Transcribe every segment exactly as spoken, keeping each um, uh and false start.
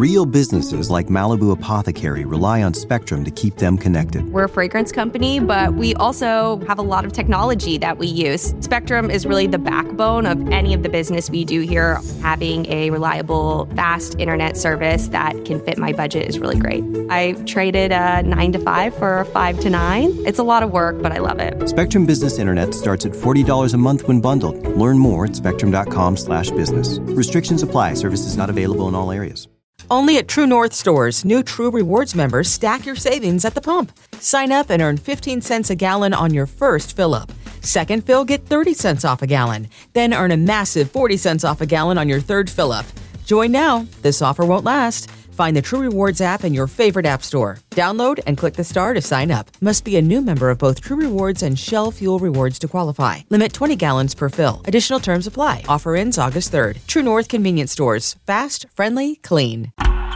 Real businesses like Malibu Apothecary rely on Spectrum to keep them connected. We're a fragrance company, but we also have a lot of technology that we use. Spectrum is really the backbone of any of the business we do here. Having a reliable, fast internet service that can fit my budget is really great. I traded a nine to five for a five to nine. It's a lot of work, but I love it. Spectrum Business Internet starts at forty dollars a month when bundled. Learn more at spectrum.com slash business. Restrictions apply. Services not available in all areas. Only at True North stores, new True Rewards members stack your savings at the pump. Sign up and earn fifteen cents a gallon on your first fill-up. Second fill, get thirty cents off a gallon. Then earn a massive forty cents off a gallon on your third fill-up. Join now. This offer won't last. Find the True Rewards app in your favorite app store. Download and click the star to sign up. Must be a new member of both True Rewards and Shell Fuel Rewards to qualify. Limit twenty gallons per fill. Additional terms apply. Offer ends August third. True North Convenience Stores. Fast, friendly, clean.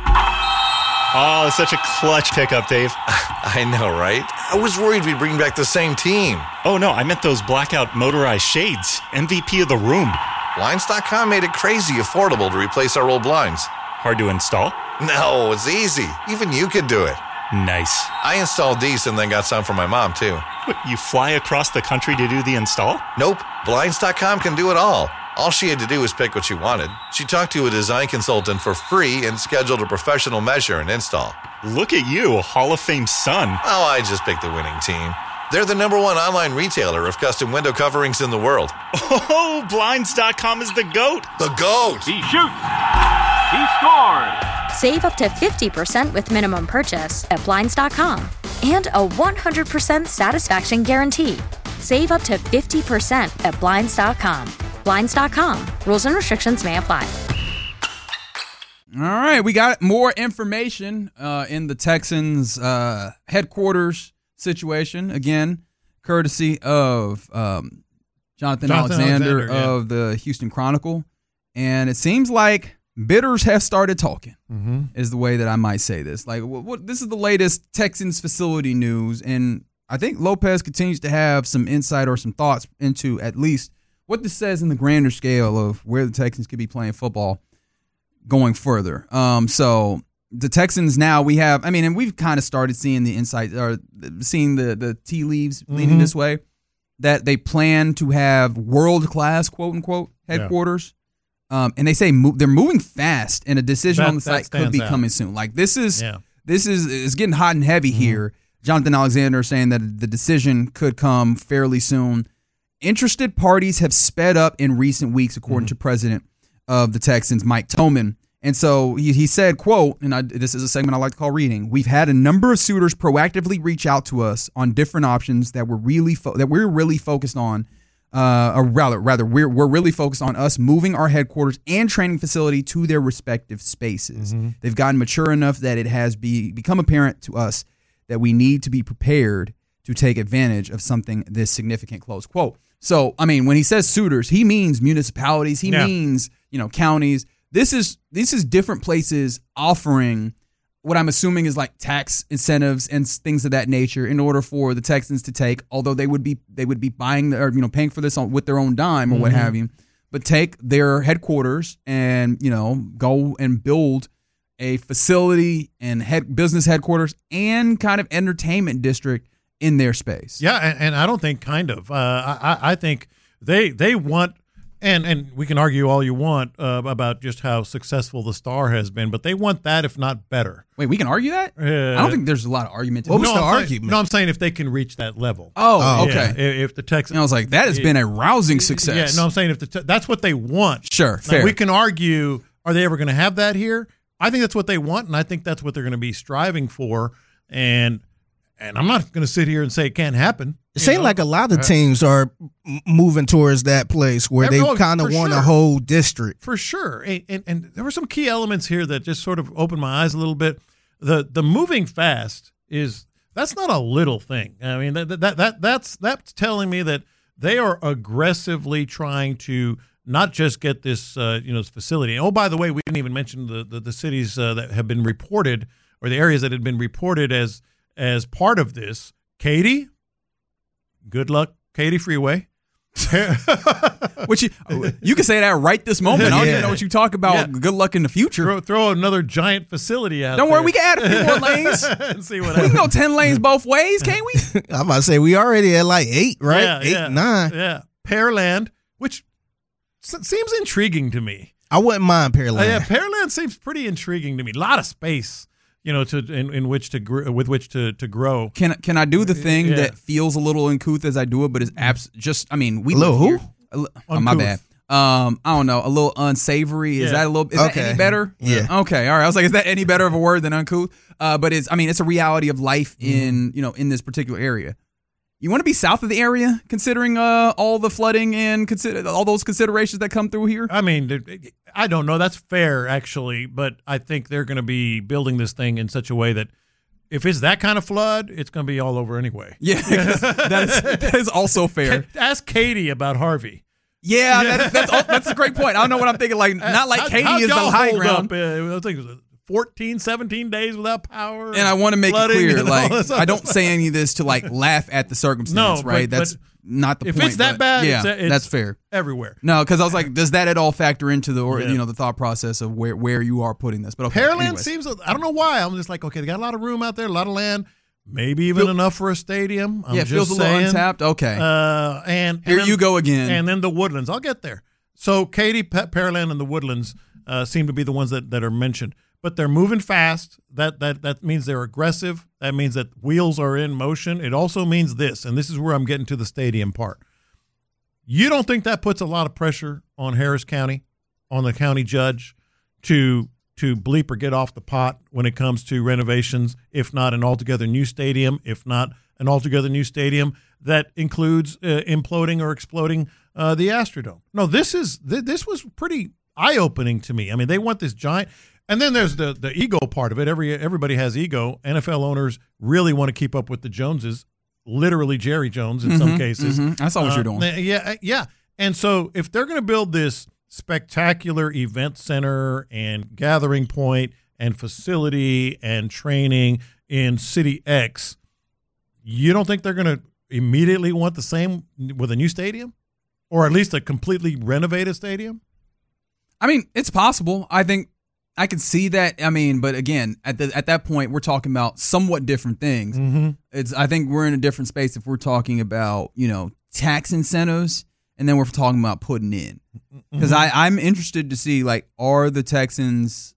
Oh, it's such a clutch pickup, Dave. I know, right? I was worried we'd bring back the same team. Oh, no, I meant those blackout motorized shades. M V P of the room. Blinds dot com made it crazy affordable to replace our old blinds. Hard to install? No, it's easy. Even you could do it. Nice. I installed these and then got some for my mom, too. What, you fly across the country to do the install? Nope. Blinds dot com can do it all. All she had to do was pick what she wanted. She talked to a design consultant for free and scheduled a professional measure and install. Look at you, a Hall of Fame son. Oh, I just picked the winning team. They're the number one online retailer of custom window coverings in the world. Oh, Blinds dot com is the GOAT. The GOAT! He shoots! He scores! Save up to fifty percent with minimum purchase at Blinds dot com. And a one hundred percent satisfaction guarantee. Save up to fifty percent at Blinds dot com. Blinds dot com. Rules and restrictions may apply. All right, we got more information uh, in the Texans' uh, headquarters situation. Again, courtesy of um, Jonathan, Jonathan Alexander, Alexander yeah. of the Houston Chronicle. And it seems like bidders have started talking, mm-hmm. is the way that I might say this. Like, what, what, this is the latest Texans facility news, and I think Lopez continues to have some insight or some thoughts into at least what this says in the grander scale of where the Texans could be playing football going further. Um, so the Texans now we have, I mean, and we've kind of started seeing the insight or seeing the, the tea leaves leading mm-hmm. this way, that they plan to have world-class, quote-unquote, headquarters. Yeah. Um, and they say mo- they're moving fast, and a decision that, on the site could be out. coming soon. Like, this is yeah. this is it's getting hot and heavy mm-hmm. here. Jonathan Alexander saying that the decision could come fairly soon. Interested parties have sped up in recent weeks, according mm-hmm. to President of the Texans, Mike Tillman. And so he, he said, quote, and I, this is a segment I like to call reading, "We've had a number of suitors proactively reach out to us on different options that we're really fo- that we're really focused on, uh, or rather, rather we're we're really focused on us moving our headquarters and training facility to their respective spaces. Mm-hmm. They've gotten mature enough that it has be, become apparent to us that we need to be prepared to take advantage of something this significant," close quote. So, I mean, when he says suitors, he means municipalities. He yeah. means, you know, counties. This is this is different places offering what I'm assuming is like tax incentives and things of that nature in order for the Texans to take, although they would be they would be buying the, or you know paying for this on, with their own dime or mm-hmm. what have you, but take their headquarters and you know go and build a facility and head business headquarters and kind of entertainment district in their space. Yeah, and, and I don't think kind of. Uh, I, I think they they want, and, and we can argue all you want uh, about just how successful the Star has been, but they want that, if not better. Wait, we can argue that? Uh, I don't think there's a lot of argument. To what was no, the I'm argument? Saying, no, I'm saying if they can reach that level. Oh, uh, okay. Yeah, if the Texans, and I was like, that has it, been a rousing success. Yeah, no, I'm saying if the that's what they want. Sure, now, fair. We can argue, are they ever going to have that here? I think that's what they want, and I think that's what they're going to be striving for. And and I'm not going to sit here and say it can't happen. It seems like a lot of teams are moving towards that place where they kind of want sure. a whole district. For sure. And, and, and there were some key elements here that just sort of opened my eyes a little bit. The the moving fast is that's not a little thing. I mean, that that, that that's that's telling me that they are aggressively trying to not just get this uh, you know this facility. And, oh, by the way, we didn't even mention the the, the cities uh, that have been reported or the areas that had been reported as as part of this. Katy, good luck, Katy Freeway. Which you, you can say that right this moment. I don't Yeah. even know what you talk about. Yeah. Good luck in the future. Throw, throw another giant facility out Don't there. worry, we can add a few more lanes. and see what We can happens. go ten lanes both ways, can't we? I'm about to say we already at like eight, right? Yeah, eight, yeah, nine. Yeah. Pearland, which s- seems intriguing to me. I wouldn't mind Uh, Pearland. yeah, Pearland seems pretty intriguing to me. A lot of space, you know, to in, in which to gr- with which to to grow. Can can I do the thing Yeah. that feels a little uncouth as I do it, but is abs- just I mean we A little live who? here. A li- oh, my bad. Um, I don't know. A little unsavory. Is Yeah. that a little? Is that Okay. any better? Yeah. Okay. All right. I was like, is that any better of a word than uncouth? Uh, but it's. I mean, it's a reality of life in you know in this particular area. You want to be south of the area, considering uh, all the flooding and consider all those considerations that come through here. I mean, th- I don't know. That's fair, actually, but I think they're going to be building this thing in such a way that if it's that kind of flood, it's going to be all over anyway. Yeah, that is, that is also fair. Ask Katie about Harvey. Yeah, that, that's that's a great point. I don't know what I'm thinking. Like, not like How- Katie how'd is the y'all high hold ground. Up? Uh, I think it was fourteen, seventeen days without power. And I want to make it flooding clear, and all like, this I don't other say any of this to like laugh at the circumstance, No, right? but- That's but not the if point. it's that but bad, yeah, it's, it's that's fair. everywhere. No, because I was like, does that at all factor into the or Yeah. you know the thought process of where where you are putting this? But okay, Pearland anyways. seems, I don't know why. I'm just like, okay, they got a lot of room out there, a lot of land, maybe even Feel- enough for a stadium. I'm yeah, it just feels a little saying. untapped. Okay, Uh, and here and then- you go again. And then the Woodlands. I'll get there. So Katy, Pe- Pearland, and the Woodlands uh, seem to be the ones that, that are mentioned. But they're moving fast. That that that means they're aggressive. That means that wheels are in motion. It also means this, and this is where I'm getting to the stadium part. You don't think that puts a lot of pressure on Harris County, on the county judge, to to bleep or get off the pot when it comes to renovations, if not an altogether new stadium, if not an altogether new stadium that includes uh, imploding or exploding uh, the Astrodome. No, this is th- this was pretty eye-opening to me. I mean, they want this giant, and then there's the the ego part of it. Every everybody has ego. N F L owners really want to keep up with the Joneses, literally Jerry Jones in some Mhm, cases. mhm. I saw what Uh, you're doing. Yeah, yeah. And so if they're going to build this spectacular event center and gathering point and facility and training in City X, you don't think they're going to immediately want the same with a new stadium, or at least a completely renovated stadium? I mean, it's possible. I think I can see that. I mean, but again, at the, at that point, we're talking about somewhat different things. Mm-hmm. It's. I think we're in a different space if we're talking about you know tax incentives, and then we're talking about putting in. Because I I'm interested to see like are the Texans.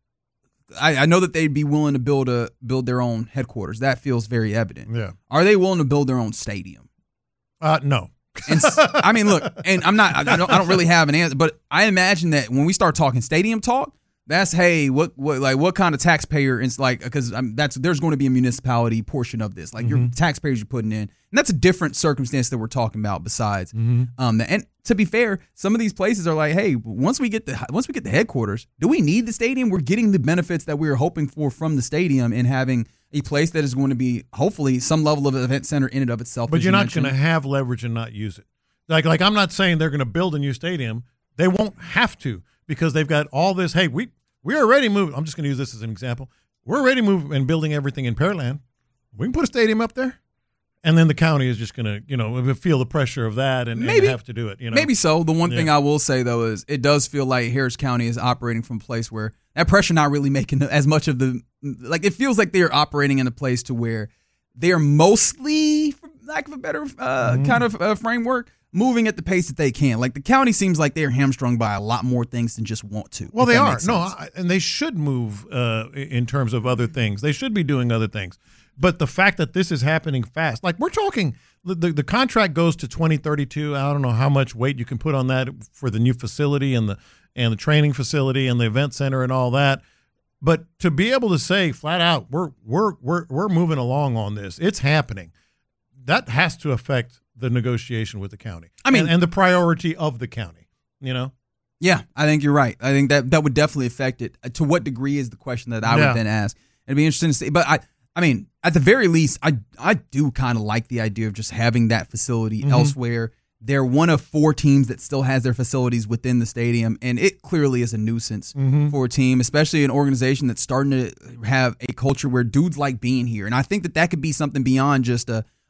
I, I know that they'd be willing to build a build their own headquarters. That feels very evident. Yeah. Are they willing to build their own stadium? Uh, no. And s- I mean, look, and I'm not. I don't. I don't really have an answer, but I imagine that when we start talking stadium talk, that's hey, what, what, like, what kind of taxpayer? It's like because that's there's going to be a municipality portion of this, like your taxpayers you're putting in, and that's a different circumstance that we're talking about. Besides, um, the, and to be fair, some of these places are like, hey, once we get the once we get the headquarters, do we need the stadium? We're getting the benefits that we were hoping for from the stadium and having a place that is going to be hopefully some level of event center in and of itself. But as you're you not mentioned. going to have leverage and not use it. Like, like I'm not saying they're going to build a new stadium. They won't have to because they've got all this. Hey, we we're already moving. I'm just going to use this as an example. We're already moving and building everything in Pearland. We can put a stadium up there, and then the county is just going to, you know, feel the pressure of that and, Maybe. and have to do it. You know, Maybe so. The one thing Yeah. I will say though is it does feel like Harris County is operating from a place where that pressure not really making as much of the like. It feels like they're operating in a place to where they are mostly, for lack of a better uh, Mm-hmm. kind of uh, framework, moving at the pace that they can. Like the county seems like they're hamstrung by a lot more things than just want to. Well, if they that are. makes No, sense. I, and they should move uh, in terms of other things. They should be doing other things. But the fact that this is happening fast, like we're talking, the, the, the contract goes to twenty thirty-two. I don't know how much weight you can put on that for the new facility and the and the training facility and the event center and all that. But to be able to say flat out, we're we're we're we're moving along on this. It's happening. That has to affect the negotiation with the county. I mean- and, and the priority of the county. You know. Yeah, I think you're right. I think that that would definitely affect it. To what degree is the question that I Yeah. would then ask. It'd be interesting to see. But I, I mean, at the very least, I I do kind of like the idea of just having that facility Mm-hmm. elsewhere. They're one of four teams that still has their facilities within the stadium, and it clearly is a nuisance Mm-hmm. for a team, especially an organization that's starting to have a culture where dudes like being here. And I think that that could be something beyond just a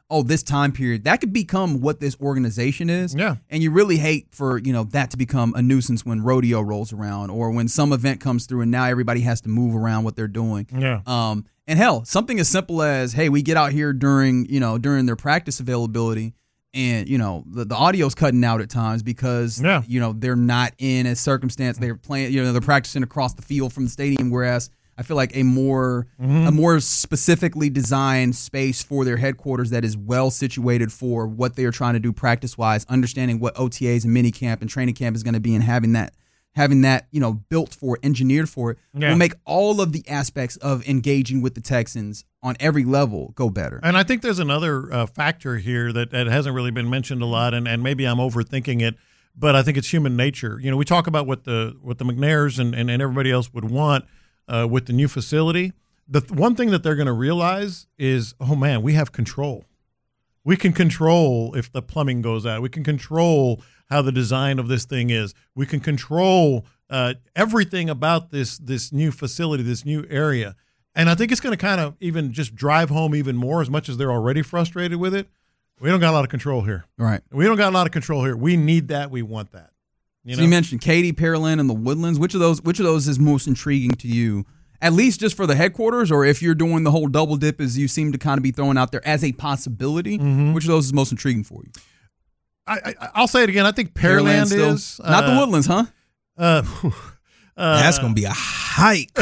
oh, this time period, that could become what this organization is. Yeah. And you really hate for, you know, that to become a nuisance when rodeo rolls around or when some event comes through and now everybody has to move around what they're doing. Yeah. Um, and hell, something as simple as, hey, we get out here during, you know, during their practice availability and, you know, the, the audio's cutting out at times because, yeah. you know, they're not in a circumstance. They're playing, you know, they're practicing across the field from the stadium, whereas I feel like a more mm-hmm. a more specifically designed space for their headquarters that is well situated for what they are trying to do practice wise, understanding what O T As and mini camp and training camp is going to be, and having that having that you know built for it, engineered for it, yeah. will make all of the aspects of engaging with the Texans on every level go better. And I think there's another uh, factor here that, that hasn't really been mentioned a lot, and, and maybe I'm overthinking it, but I think it's human nature. You know, we talk about what the what the McNairs and, and, and everybody else would want. Uh, with the new facility, the th- one thing that they're going to realize is, oh, man, we have control. We can control if the plumbing goes out. We can control how the design of this thing is. We can control uh, everything about this this new facility, this new area. And I think it's going to kind of even just drive home even more, as much as they're already frustrated with it. We don't got a lot of control here. Right. We don't got a lot of control here. We need that. We want that. You so know? you mentioned Katy, Pearland, and the Woodlands. Which of those? Which of those is most intriguing to you? At least just for the headquarters, or if you're doing the whole double dip, as you seem to kind of be throwing out there as a possibility. Mm-hmm. Which of those is most intriguing for you? I, I I'll say it again. I think Pearland, Pearland is not uh, the Woodlands, huh? Uh, uh, That's gonna be a hike,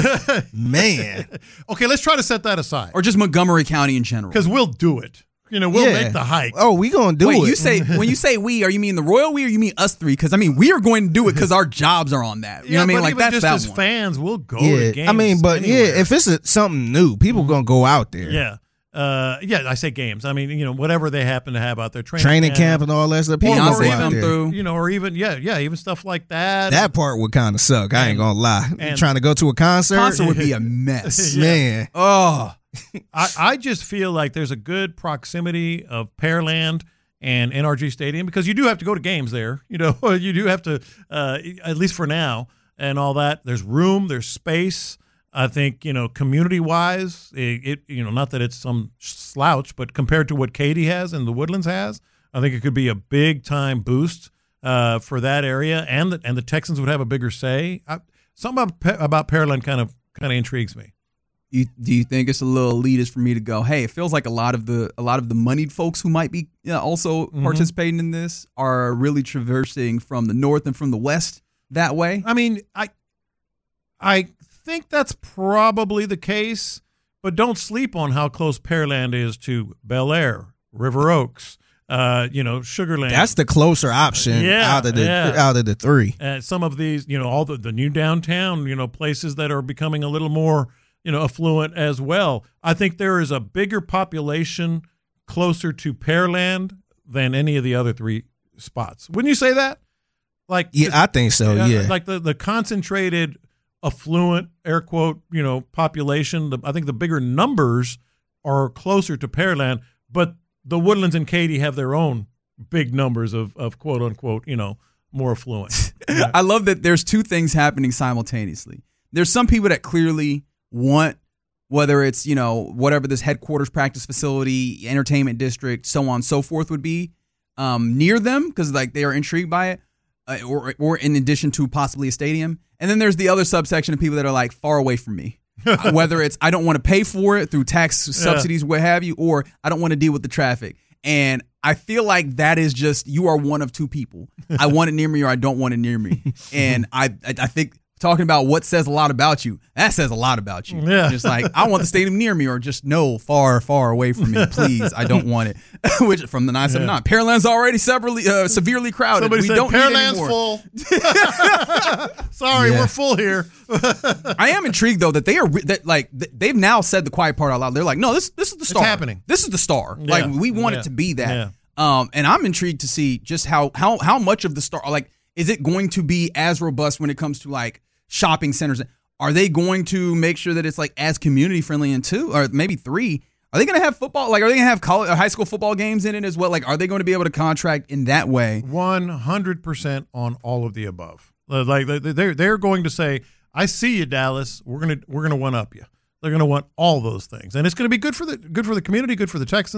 man. Okay, let's try to set that aside, or just Montgomery County in general, because we'll do it. You know, we'll Yeah. make the hike. Oh, we gonna do Wait, it. you say when you say we, are you mean the royal we, or you mean us three? Because I mean, we are going to do it because our jobs are on that. You yeah, know what I mean? but Like even that's just that as one. fans, we'll go yeah, to games. I mean, but anywhere. yeah, if it's a, something new, people gonna go out there. yeah, uh, yeah, I say games. I mean, you know, whatever they happen to have out there, training, Training camp and all that stuff. People gonna Beyonce go out come there. through. you know, or even yeah, yeah, even stuff like that. That part would kind of suck. I ain't gonna lie. and- Trying to go to a concert, Concert would be a mess. man. Oh, I, I just feel like there's a good proximity of Pearland and N R G Stadium, because you do have to go to games there. You know, you do have to, uh, at least for now, and all that. There's room, there's space. I think, you know, community-wise, it, it you know, not that it's some slouch, but compared to what Katy has and the Woodlands has, I think it could be a big-time boost uh, for that area, and the, and the Texans would have a bigger say. I, something about, about Pearland kind of kind of intrigues me. you, do you think it's a little elitist for me to go, hey, it feels like a lot of the a lot of the moneyed folks who might be you know, also Mm-hmm. participating in this are really traversing from the north and from the west that way? I mean, I I think that's probably the case, but don't sleep on how close Pearland is to Bel Air, River Oaks, uh, you know, Sugar Land. That's the closer option Yeah, out of the yeah. out of the three. uh, some of these, you know, all the, the new downtown, you know, places that are becoming a little more, you know, affluent as well. I think there is a bigger population closer to Pearland than any of the other three spots. Wouldn't you say that? Like, Yeah, I think so. Yeah, like the, the concentrated, affluent, air quote, you know, population. The, I think the bigger numbers are closer to Pearland, but the Woodlands and Katy have their own big numbers of, of quote unquote, you know, more affluent. I love that there's two things happening simultaneously. There's some people that clearly want, whether it's, you know, whatever this headquarters practice facility, entertainment district, so on and so forth would be, um, near them because like they are intrigued by it, uh, or or in addition to possibly a stadium. And then there's the other subsection of people that are like far away from me. Whether it's I don't want to pay for it through tax subsidies, what have you, or I don't want to deal with the traffic. And I feel like that is just, you are one of two people. I want it near me or I don't want it near me. And I I, I think talking about what says a lot about you, that says a lot about you. Yeah. Just like, I want the stadium near me, or just no, far, far away from me, please. I don't want it. Which from the nine seven nine, yeah. Pearland's already severely, uh, severely crowded. Somebody we said don't Pearland's need full. Sorry, Yeah. we're full here. I am intrigued though that they are re- that like th- they've now said the quiet part out loud. They're like, no, this this is the star. happening. This is the star. Yeah. Like we want Yeah. it to be that. Yeah. Um, and I'm intrigued to see just how how how much of the star, like, is it going to be as robust when it comes to like shopping centers? Are they going to make sure that it's like as community friendly? And two, or maybe three, are they going to have football? Like, are they going to have college, or high school football games in it as well? Like, are they going to be able to contract in that way? one hundred percent on all of the above. Uh, Like they- they're they're going to say, "I see you, Dallas. We're gonna we're gonna one up you." They're gonna want all those things, and it's gonna be good for the good for the community, good for the Texans,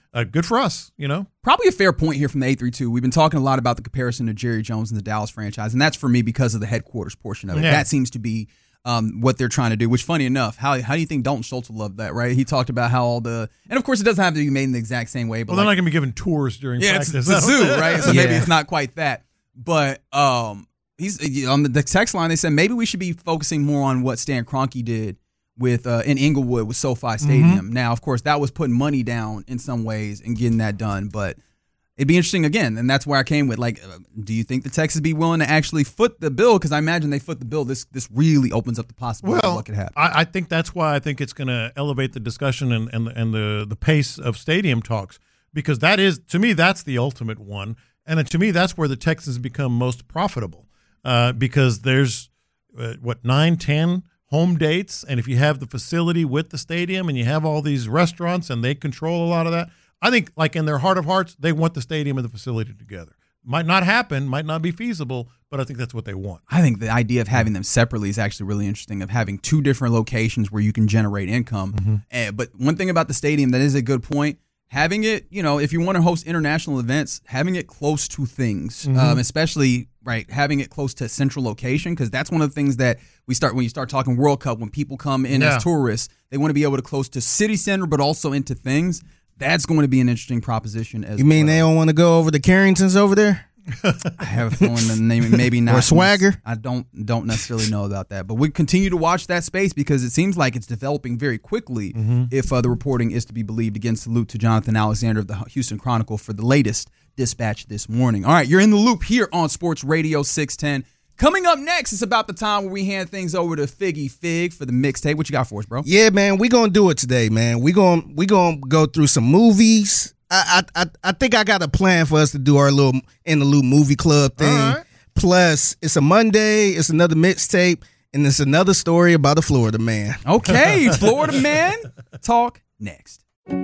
uh, good for us, you know. Probably a fair point here from the eight three two. We've been talking a lot about the comparison to Jerry Jones and the Dallas franchise, and that's for me because of the headquarters portion of it. Yeah. That seems to be um, what they're trying to do, which, funny enough, how how do you think Dalton Schultz will love that, right? He talked about how all the – and, of course, it doesn't have to be made in the exact same way. But Well, like, they're not going to be giving tours during yeah, practice. it's, it's a zoo, right? So Yeah. maybe it's not quite that. But um, he's on the text line, they said maybe we should be focusing more on what Stan Kroenke did with uh, in Inglewood with SoFi Stadium. Mm-hmm. Now, of course, that was putting money down in some ways and getting that done, but it'd be interesting again, and that's where I came with, like, uh, do you think the Texans be willing to actually foot the bill? Because I imagine they foot the bill. This this really opens up the possibility well, of what could happen. I, I think that's why I think it's going to elevate the discussion and and, and the, the pace of stadium talks, because that is, to me, that's the ultimate one. And to me, that's where the Texans become most profitable uh, because there's, uh, what, nine, ten home dates, and if you have the facility with the stadium and you have all these restaurants and they control a lot of that, I think, like, in their heart of hearts, they want the stadium and the facility together. Might not happen, might not be feasible, but I think that's what they want. I think the idea of having them separately is actually really interesting, of having two different locations where you can generate income. Mm-hmm. And, but one thing about the stadium that is a good point, having it, you know, if you want to host international events, having it close to things, Mm-hmm. um, especially, right, having it close to a central location, because that's one of the things that we start, when you start talking World Cup, when people come in Yeah. as tourists, they want to be able to close to city center, but also into things. That's going to be an interesting proposition as well. You mean they don't want to go over the Carringtons over there? I have a feeling the name maybe not. Or Swagger? I don't don't necessarily know about that, but we continue to watch that space because it seems like it's developing very quickly. Mm-hmm. If uh, the reporting is to be believed. Again, salute to Jonathan Alexander of the Houston Chronicle for the latest dispatch this morning. All right, you're in the loop here on Sports Radio six ten. Coming up next, it's about the time where we hand things over to Figgy Fig for the mixtape. What you got for us, bro? Yeah, man, we gonna do it today, man. We gonna we gonna go through some movies. I I I, I think I got a plan for us to do our little interlude movie club thing. All right. Plus, it's a Monday. It's another mixtape, and it's another story about a Florida man. Okay, Florida man talk next.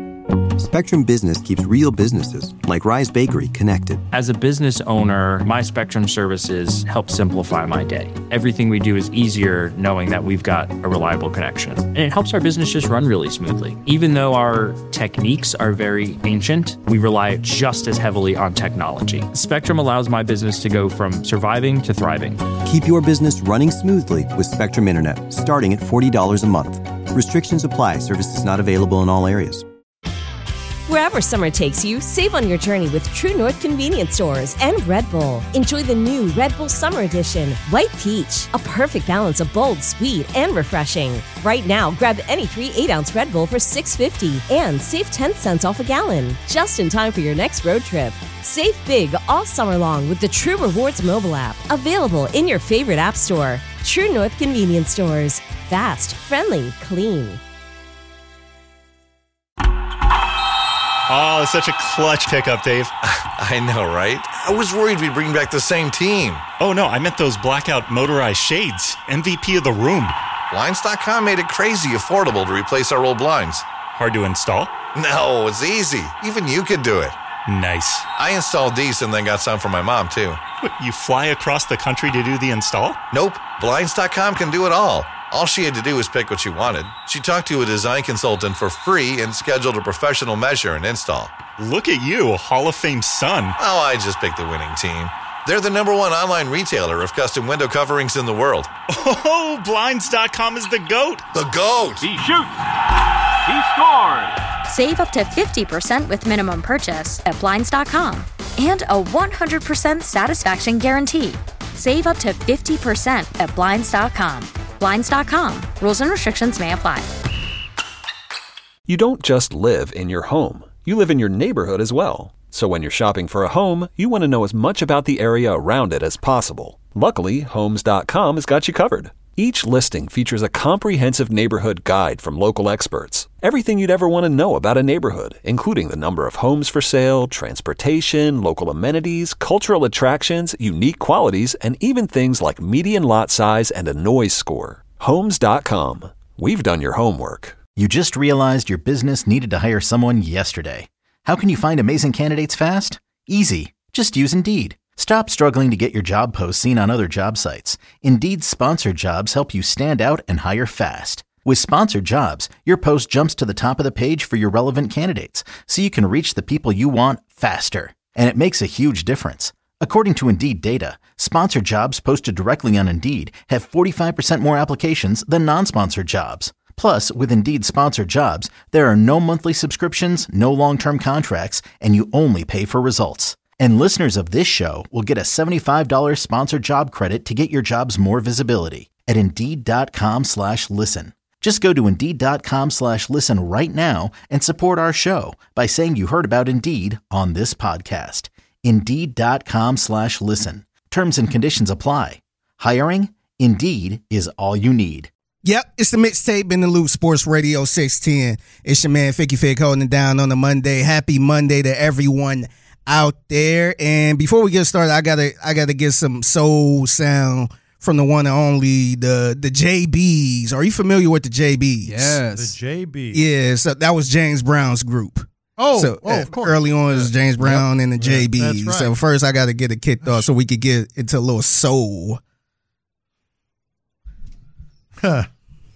Spectrum Business keeps real businesses, like Rise Bakery, connected. As a business owner, my Spectrum services help simplify my day. Everything we do is easier knowing that we've got a reliable connection. And it helps our business just run really smoothly. Even though our techniques are very ancient, we rely just as heavily on technology. Spectrum allows my business to go from surviving to thriving. Keep your business running smoothly with Spectrum Internet, starting at forty dollars a month. Restrictions apply. Services not available in all areas. Wherever summer takes you, save on your journey with True North Convenience Stores and Red Bull. Enjoy the new Red Bull Summer Edition, White Peach, a perfect balance of bold, sweet, and refreshing. Right now, grab any three eight-ounce Red Bull for six fifty and save ten cents off a gallon, just in time for your next road trip. Save big all summer long with the True Rewards mobile app, available in your favorite app store. True North Convenience Stores. Fast, friendly, clean. Oh, it's such a clutch pickup, Dave. I know, right? I was worried we'd bring back the same team. Oh, no, I meant those blackout motorized shades. M V P of the room. Blinds dot com made it crazy affordable to replace our old blinds. Hard to install? No, it's easy. Even you could do it. Nice. I installed these and then got some for my mom, too. What, you fly across the country to do the install? Nope. Blinds dot com can do it all. All she had to do was pick what she wanted. She talked to a design consultant for free and scheduled a professional measure and install. Look at you, Hall of Fame son. Oh, I just picked the winning team. They're the number one online retailer of custom window coverings in the world. Oh, Blinds dot com is the GOAT. The GOAT! He shoots. He scores. Save up to fifty percent with minimum purchase at Blinds dot com. And a one hundred percent satisfaction guarantee. Save up to fifty percent at Blinds dot com. Blinds dot com. Rules and restrictions may apply. You don't just live in your home. You live in your neighborhood as well. So when you're shopping for a home, you want to know as much about the area around it as possible. Luckily, Homes dot com has got you covered. Each listing features a comprehensive neighborhood guide from local experts. Everything you'd ever want to know about a neighborhood, including the number of homes for sale, transportation, local amenities, cultural attractions, unique qualities, and even things like median lot size and a noise score. Homes dot com. We've done your homework. You just realized your business needed to hire someone yesterday. How can you find amazing candidates fast? Easy. Just use Indeed. Stop struggling to get your job posts seen on other job sites. Indeed's sponsored jobs help you stand out and hire fast. With Sponsored Jobs, your post jumps to the top of the page for your relevant candidates, so you can reach the people you want faster. And it makes a huge difference. According to Indeed data, sponsored jobs posted directly on Indeed have forty-five percent more applications than non-sponsored jobs. Plus, with Indeed Sponsored Jobs, there are no monthly subscriptions, no long-term contracts, and you only pay for results. And listeners of this show will get a seventy-five dollars sponsored job credit to get your jobs more visibility at Indeed.com slash listen. Just go to Indeed.com slash listen right now and support our show by saying you heard about Indeed on this podcast. Indeed.com slash listen. Terms and conditions apply. Hiring? Indeed is all you need. Yep, it's the mixtape in the loop, Sports Radio six ten. It's your man, Ficky Fig, holding it down on a Monday. Happy Monday to everyone out there. And before we get started, I gotta I gotta get some soul sound from the one and only, the the J Bs. Are you familiar with the J Bs? Yes. The J Bs. Yeah, so that was James Brown's group. Oh, so, oh of course. Early on, it was James Brown Yep. and the J Bs. Yeah, that's right. So first, I got to get it kicked off so we could get into a little soul. Huh.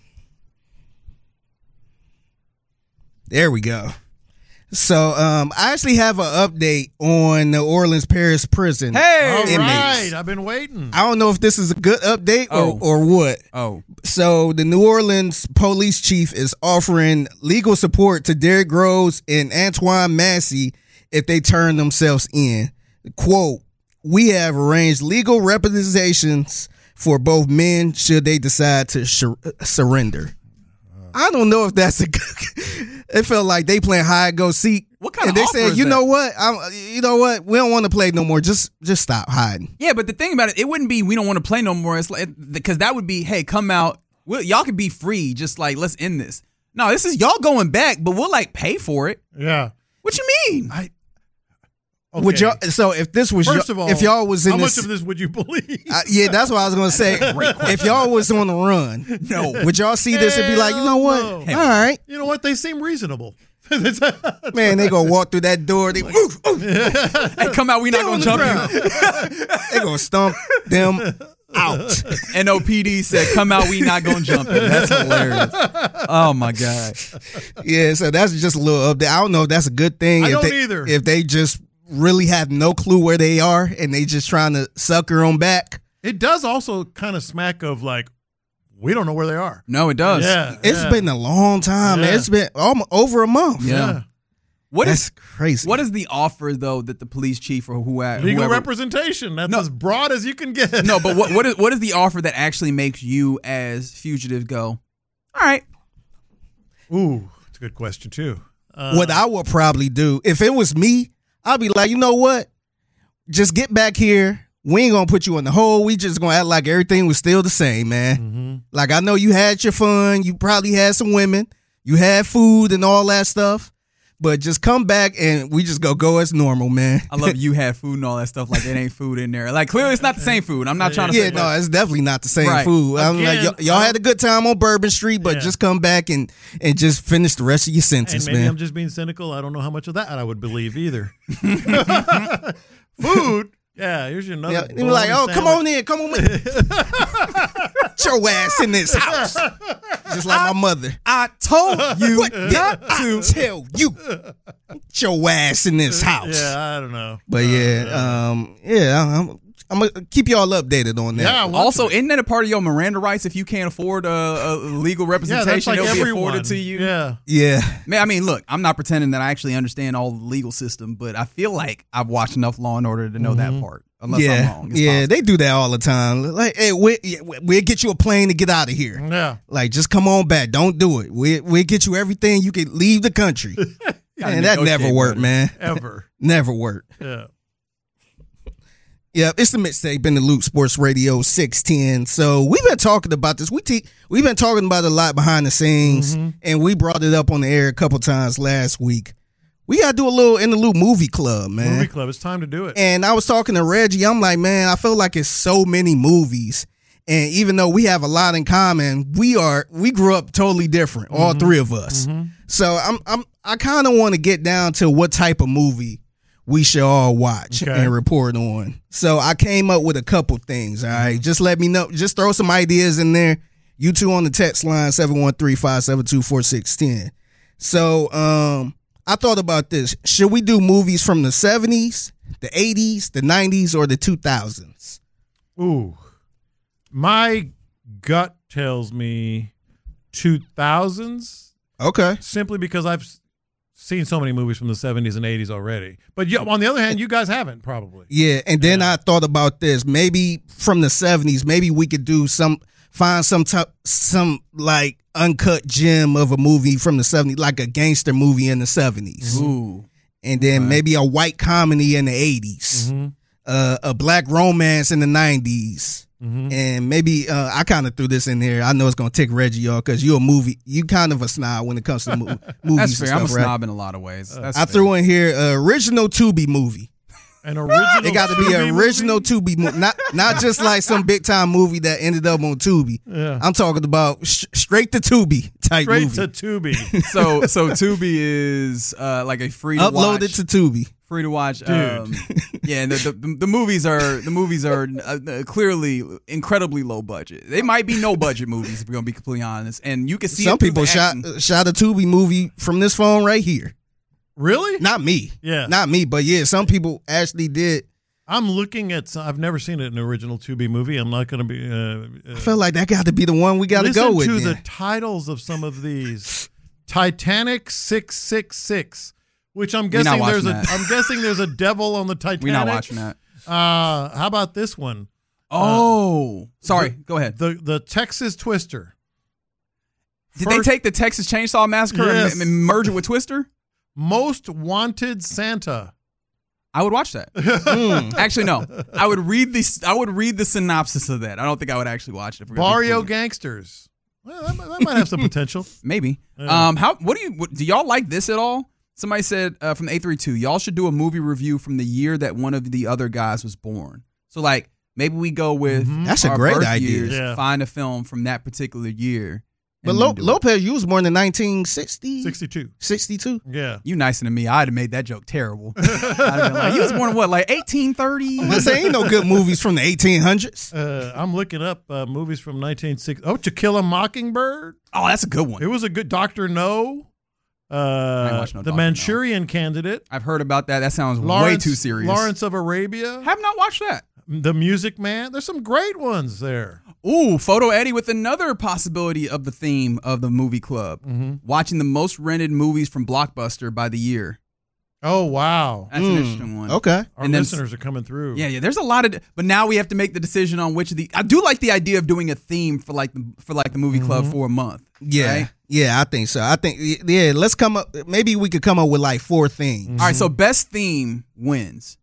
There we go. So um, I actually have an update on the Orleans Parish Prison. Hey! All inmates. right. I've been waiting. I don't know if this is a good update or, Oh. or what. Oh. So the New Orleans police chief is offering legal support to Derrick Groves and Antoine Massey if they turn themselves in. Quote, we have arranged legal representations for both men should they decide to sur- surrender. I don't know if that's a good. It felt like they playing hide go seek. What kind and of they offer said, is you that? know what, I'm, you know what, we don't want to play no more. Just, just stop hiding. Yeah, but the thing about it, it wouldn't be we don't want to play no more. It's like because that would be, hey, come out. We'll, y'all can be free. Just like let's end this. No, this is y'all going back, but we'll like pay for it. Yeah. What you mean? I. Okay. Would y'all, so if this was First y'all, of all, if y'all was in how this, much of this would you believe? uh, yeah, that's what I was gonna say. If y'all was on the run, No. would y'all see this and be like, you know what? Hell All no. right, You know what? They seem reasonable. man, they gonna walk through that door. They, oof, oof, Hey, come out. We not gonna jump you. they gonna stomp them out. N O P D said, "Come out. We not gonna jump you." That's hilarious. Oh my god. Yeah, so that's just a little update. I don't know if that's a good thing. I if don't they, either. If they just really have no clue where they are and they just trying to sucker them back. It does also kind of smack of like, we don't know where they are. No, it does. Yeah. It's yeah. been a long time, man. Yeah. It's been almost over a month. Yeah. Yeah. What That's is crazy. what is the offer though that the police chief or whoever Legal whoever, representation. That's No. as broad as you can get. No, but what what is what is the offer that actually makes you as fugitives go? All right. Ooh, that's a good question too. Uh, What I would probably do if it was me, I'd be like, you know what? Just get back here. We ain't gonna put you in the hole. We just gonna act like everything was still the same, man. Mm-hmm. Like I know you had your fun. You probably had some women. You had food and all that stuff. But just come back and we just go go as normal, man. I love you had food and all that stuff. Like it ain't food in there. Like clearly it's not the same food. I'm not trying to Yeah, say no, it's definitely not the same Right. food. I'm like, Again, y- y'all had a good time on Bourbon Street, but Yeah. just come back and and just finish the rest of your And sentence, maybe man. I'm just being cynical. I don't know how much of that I would believe either. Food. Yeah, here's your another. Yeah, they be like, oh, come on in, come on in. Get your ass in this house. Just like my mother. I told you What did not I to. tell you? Get your ass in this house. Yeah, I don't know. But yeah, um, yeah, I'm, I'm gonna keep y'all updated on that. Yeah, I want Also, to. isn't that a part of your Miranda rights? If you can't afford a, a legal yeah, that's representation, like it'll be everyone. afforded to you. Yeah. yeah. Man, I mean, look, I'm not pretending that I actually understand all the legal system, but I feel like I've watched enough Law and Order to know that part. Unless yeah, I'm wrong. It's yeah, possible. they do that all the time. Like, hey, we, we'll get you a plane to get out of here. Yeah. Like, just come on back. Don't do it. We we'll get you everything. You can leave the country. Man, that negotiate never worked, better. man. Ever. Never worked. Yeah. Yeah, it's the mixtape in the Loop Sports Radio six ten. So we've been talking about this. We te- we've been talking about it a lot behind the scenes, Mm-hmm. and we brought it up on the air a couple times last week. We got to do a little in the Loop movie club, man. Movie club. It's time to do it. And I was talking to Reggie. I'm like, man, I feel like it's so many movies. And even though we have a lot in common, we are we grew up totally different, all Mm-hmm. three of us. So I'm I'm I kind of want to get down to what type of movie we should all watch Okay. and report on. So I came up with a couple things. All right, just let me know. Just throw some ideas in there, You two on the text line, seven one three, five seven two, four six one zero. So um, I thought about this. Should we do movies from the seventies, the eighties, the nineties, or the two thousands? Ooh. My gut tells me two thousands. Okay. Simply because I've seen so many movies from the seventies and eighties already. But you, on the other hand, you guys haven't probably. Yeah, and then yeah. I thought about this. Maybe from the seventies, maybe we could do some, find some type, some like uncut gem of a movie from the seventies, like a gangster movie in the seventies. Ooh. And then right. maybe a white comedy in the eighties, mm-hmm. uh, a black romance in the nineties. Mm-hmm. And maybe uh, I kind of threw this in there. I know it's gonna tick Reggie off because you're a movie. You kind of a snob when it comes to mo- movies. That's fair. And I'm stuff, a snob right? in a lot of ways. That's I fair. threw in here uh, original Tubi movie. An original. It got to be an original Tubi movie, not not just like some big time movie that ended up on Tubi. Yeah. I'm talking about sh- straight to Tubi type Straight movie. to Tubi. so so Tubi is uh, like a free to Upload watch. it to Tubi. Free to watch, Dude. um, yeah. And the, the the movies are the movies are uh, clearly incredibly low budget. They might be no budget movies if we're gonna be completely honest. And you can see Some it through people the shot acting. shot a Tubi movie from this phone right here. Really? Not me. Yeah. Not me, but yeah, some people actually did. I'm looking at. I've never seen an original Tubi movie. I'm not going to be. Uh, uh, I feel like that got to be the one we got to go with. Listen to then. the titles of some of these. Titanic six six six, which I'm We're not guessing there's a. watching that. I'm guessing there's a devil on the Titanic. We're not watching that. Uh, how about this one? Oh, Uh, sorry. the, Go ahead. The the Texas Twister. Did First, they take the Texas Chainsaw Massacre Yes. and, and merge it with Twister? Most Wanted Santa? I would watch that. Mm. Actually, no. I would read the I would read the synopsis of that. I don't think I would actually watch it. If we're gonna be Barrio completely- Gangsters. Well, that, might- that might have some potential. Maybe. Yeah. Um, how? What do you? What, do y'all like this at all? Somebody said uh, from the eight three two, y'all should do a movie review from the year that one of the other guys was born. So like maybe we go with Mhm. That's a our great birth idea. years, Yeah. find a film from that particular year. But and Lo- then do it. Lopez, you was born in nineteen sixty, sixty-two. sixty-two. Yeah. You nicer than me. I'd have made that joke terrible. I'd have been like, you was born in what, like eighteen thirty? I'm gonna say ain't no good movies from the eighteen hundreds. Uh, I'm looking up uh, movies from nineteen sixty. Oh, To Kill a Mockingbird. Oh, that's a good one. It was a good Doctor No. Uh, ain't watched no the Doctor Manchurian Candidate. I've heard about that. That sounds Lawrence, way too serious. Lawrence of Arabia. have not watched that. The Music Man. There's some great ones there. Ooh, Photo Eddie with another possibility of the theme of the movie club. Mm-hmm. Watching the most rented movies from Blockbuster by the year. Oh, wow. That's an interesting one. Okay. Our And then- listeners are coming through. Yeah, yeah. There's a lot of, but now we have to make the decision on which of the. I do like the idea of doing a theme for like the for like the movie club Mhm. for a month. Yeah, right? yeah, I think so. I think yeah. Let's come up. Maybe we could come up with like four things. All right, so best theme wins.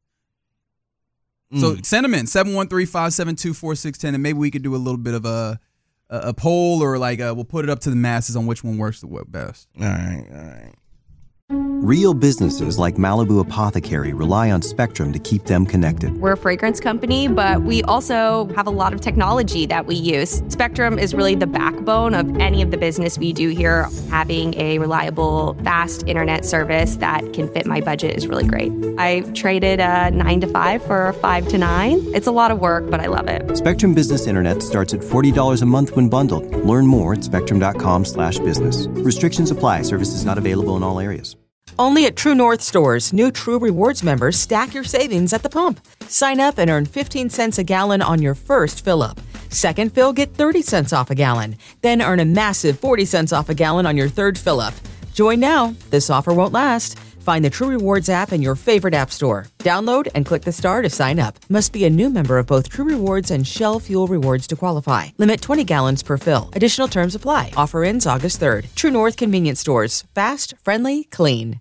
So Mm. send them in seven one three, five seven two, four six one zero, and maybe we could do a little bit of a a, a poll or like a, we'll put it up to the masses on which one works the best. All right, all right. Real businesses like Malibu Apothecary rely on Spectrum to keep them connected. We're a fragrance company, but we also have a lot of technology that we use. Spectrum is really the backbone of any of the business we do here. Having a reliable, fast internet service that can fit my budget is really great. I traded a nine to five for a five to nine. It's a lot of work, but I love it. Spectrum Business Internet starts at forty dollars a month when bundled. Learn more at spectrum.com slash business. Restrictions apply. Services not available in all areas. Only at True North stores, new True Rewards members stack your savings at the pump. Sign up and earn fifteen cents a gallon on your first fill-up. Second fill, get thirty cents off a gallon. Then earn a massive forty cents off a gallon on your third fill-up. Join now. This offer won't last. Find the True Rewards app in your favorite app store. Download and click the star to sign up. Must be a new member of both True Rewards and Shell Fuel Rewards to qualify. Limit twenty gallons per fill. Additional terms apply. Offer ends August third. True North Convenience Stores. Fast, friendly, clean.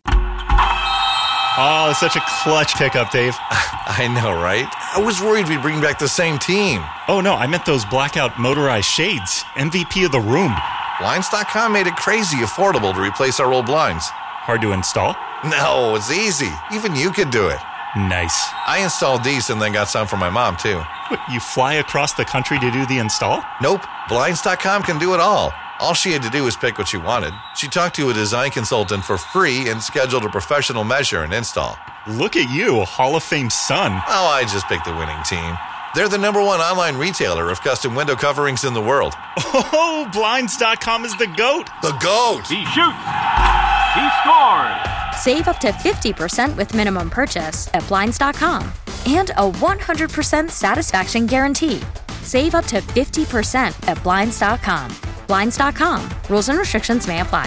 Oh, it's such a clutch pickup, Dave. I know, right? I was worried we'd bring back the same team. Oh, no, I meant those blackout motorized shades. M V P of the room. Blinds dot com made it crazy affordable to replace our old blinds. Hard to install? No, it's easy. Even you could do it. Nice. I installed these and then got some for my mom, too. What, you fly across the country to do the install? Nope. Blinds dot com can do it all. All she had to do was pick what she wanted. She talked to a design consultant for free and scheduled a professional measure and install. Look at you, Hall of Fame son. Oh, I just picked the winning team. They're the number one online retailer of custom window coverings in the world. Oh, Blinds dot com is the GOAT. The GOAT! He shoots. He scores. Save up to fifty percent with minimum purchase at Blinds dot com. And a one hundred percent satisfaction guarantee. Save up to fifty percent at Blinds dot com. Blinds dot com. Rules and restrictions may apply.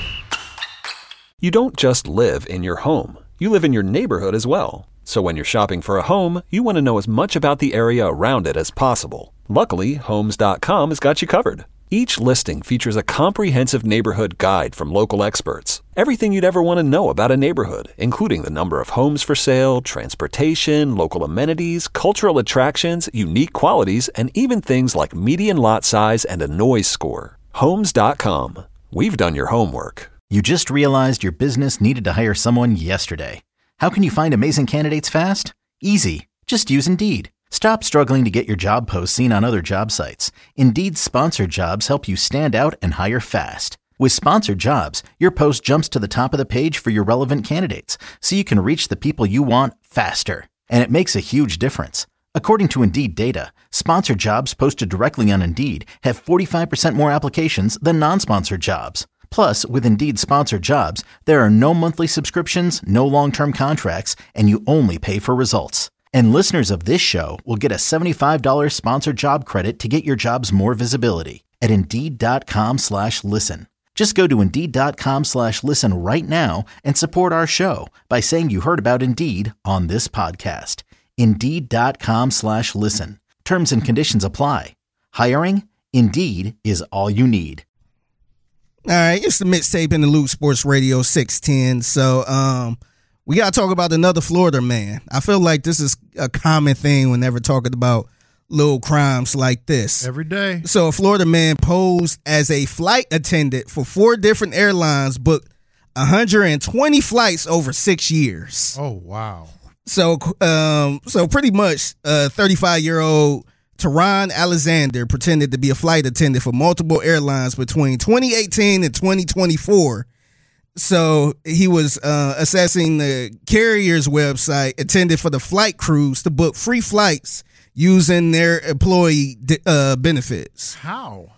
You don't just live in your home. You live in your neighborhood as well. So when you're shopping for a home, you want to know as much about the area around it as possible. Luckily, Homes dot com has got you covered. Each listing features a comprehensive neighborhood guide from local experts. Everything you'd ever want to know about a neighborhood, including the number of homes for sale, transportation, local amenities, cultural attractions, unique qualities, and even things like median lot size and a noise score. Homes dot com. We've done your homework. You just realized your business needed to hire someone yesterday. How can you find amazing candidates fast? Easy. Just use Indeed. Stop struggling to get your job posts seen on other job sites. Indeed's sponsored jobs help you stand out and hire fast. With sponsored jobs, your post jumps to the top of the page for your relevant candidates, so you can reach the people you want faster. And it makes a huge difference. According to Indeed data, sponsored jobs posted directly on Indeed have forty-five percent more applications than non-sponsored jobs. Plus, with Indeed sponsored jobs, there are no monthly subscriptions, no long-term contracts, and you only pay for results. And listeners of this show will get a seventy-five dollars sponsored job credit to get your jobs more visibility at Indeed.com slash listen. Just go to Indeed.com slash listen right now and support our show by saying you heard about Indeed on this podcast. Indeed.com slash listen. Terms and conditions apply. Hiring? Indeed is all you need. All right, it's the mixtape in the Loop Sports Radio six ten. So, um, we got to talk about another Florida man. I feel like this is a common thing whenever talking about little crimes like this. Every day. So, a Florida man posed as a flight attendant for four different airlines, booked one hundred twenty flights over six years. Oh, wow. So, um, so pretty much, uh, thirty-five-year-old Teron Alexander pretended to be a flight attendant for multiple airlines between twenty eighteen and twenty twenty-four. So he was uh, assessing the carrier's website, attended for the flight crews to book free flights using their employee uh, benefits. How?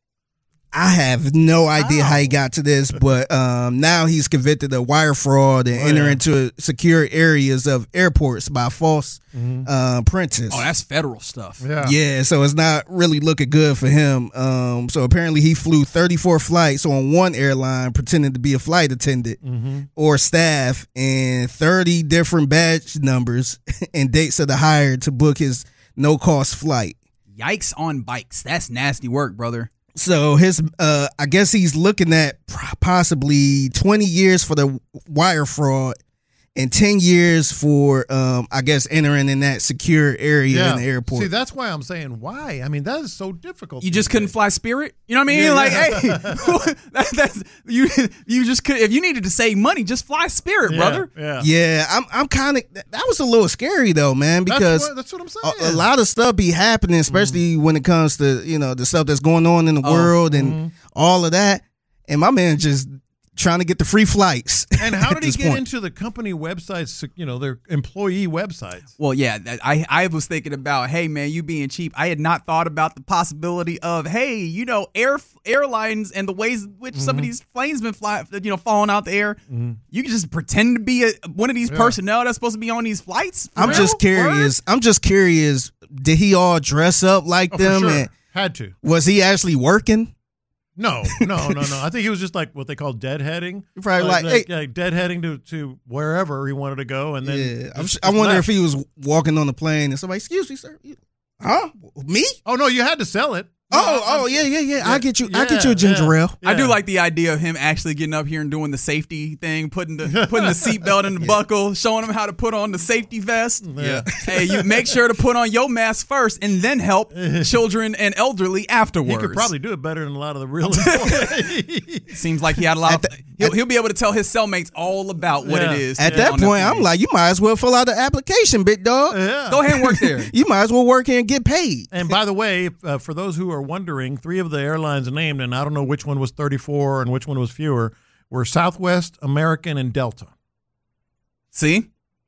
I have no idea how he got to this, but um, now he's convicted of wire fraud and oh, enter yeah. into secure areas of airports by false mm-hmm. uh, apprentice. Oh, that's federal stuff. Yeah. Yeah, so it's not really looking good for him. Um, so apparently he flew thirty-four flights on one airline pretending to be a flight attendant mm-hmm. or staff, and thirty different badge numbers and dates of the hire to book his no-cost flight. Yikes on bikes. That's nasty work, brother. So his, uh, I guess he's looking at possibly twenty years for the wire fraud and ten years for, um, I guess, entering in that secure area yeah. in the airport. See, that's why I'm saying why. I mean, that is so difficult. You just couldn't fly Spirit? You know what I mean? Yeah, like, yeah. hey, that, that's you. You just could if you needed to save money, just fly Spirit, yeah, brother. Yeah, yeah. I'm, I'm kind of. That was a little scary though, man, because that's what, that's what I'm saying. A, a lot of stuff be happening, especially mm-hmm. when it comes to you know the stuff that's going on in the oh, world and mm-hmm. all of that. And my man just trying to get the free flights. And how did he get point. into the company websites, you know, their employee websites? Well, yeah, I, I was thinking about, hey, man, you being cheap. I had not thought about the possibility of, hey, you know, air airlines and the ways in which mm-hmm. some of these planes been flying, you know, falling out the air. Mm-hmm. You can just pretend to be a, one of these yeah. personnel that's supposed to be on these flights. I'm real? just curious. Word? I'm just curious. Did he all dress up like oh, them? For sure. And had to. Was he actually working? No, no, no, no. I think he was just like what they call deadheading. Probably like, like, hey, like deadheading to, to wherever he wanted to go, and then yeah. just, I'm, just I wonder left. if he was walking on the plane and somebody, excuse me, sir, huh? Me? Oh no, you had to sell it. Oh, no, oh, yeah, yeah, yeah. I get you. Yeah, I get you a ginger yeah, ale. yeah. I do like the idea of him actually getting up here and doing the safety thing, putting the putting the seatbelt in the yeah. buckle, showing him how to put on the safety vest. Yeah. Hey, you make sure to put on your mask first, and then help children and elderly afterwards. He could probably do it better than a lot of the real employees. Seems like he had a lot. Of, the, he'll, he'll be able to tell his cellmates all about what yeah. it is. At that point, I'm like, you might as well fill out the application, big dog. Yeah. Go ahead and work there. You might as well work here and get paid. And by the way, uh, for those who are wondering, three of the airlines named, and I don't know which one was thirty-four and which one was fewer, were Southwest, American, and Delta. See?